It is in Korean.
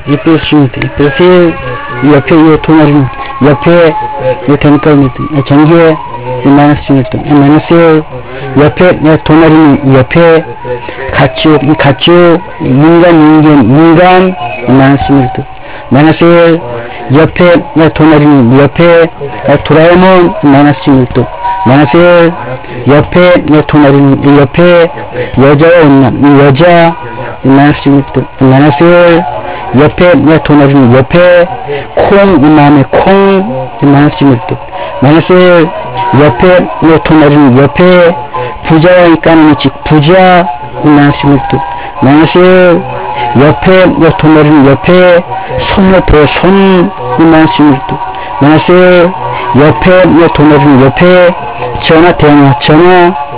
이쁘게 씁니다. 이쁘게 옆에 이 도나리는 옆에 이 되니까 전기에 마이너스 16도 마이너스 1 옆에 도나리는 옆에 가축 이 가축 인간 마이너스 16도 마이너스 1 옆에 도나리는 옆에 도라에몽 마이너스 16도 마이너스 1 옆에 도나리는 옆에 여자와 온남 여자 마이너스 16도 마이너스 1 옆에 도나리는 옆에 콩 마음에 콩 마이너스 16도 마이너스 1 옆에 도나리는 옆에 부자와 까는 집 부자 마이너스 16도 마이너스 1 옆에 도나리는 옆에 손 마이너스 16도 마이너스 1 옆에 도나리는 옆에 전화